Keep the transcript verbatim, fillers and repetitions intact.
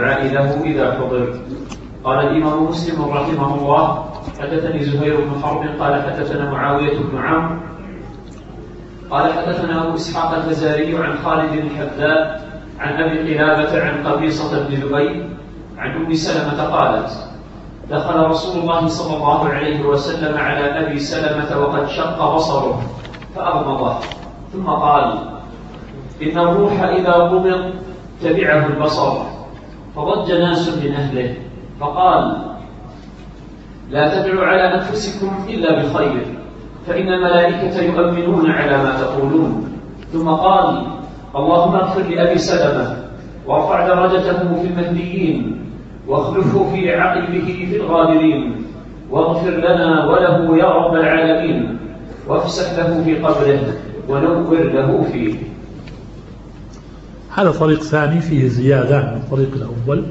الدعاء له إذا حضر. قال الإمام مسلم رحمه الله: حدثني زهير بن حرب قال حدثنا معاوية بن عمرو قال حدثنا أبو إسحاق الفزاري عن خالد بن الحذاء عن أبي قلابة عن قبيصة بن ذبي عن أم سلمة قالت: دخل رسول الله صلى الله عليه وسلم على أبي سلمة وقد شق بصره فأغمضه، ثم قال: إن الروح إذا قبض تبعه البصر. فضج ناس من أهله فقال: لا تدعوا على أنفسكم إلا بخير، فإن الملائكة يؤمنون على ما تقولون. ثم قال: اللهم اغفر لأبي سلمة وارفع درجته في المهديين واخلفه في عقبه في الغابرين، واغفر لنا وله يا رب العالمين، وافسح له في قبره ونور له فيه. هذا طريق ثاني فيه زيادة عن الطريق الأول.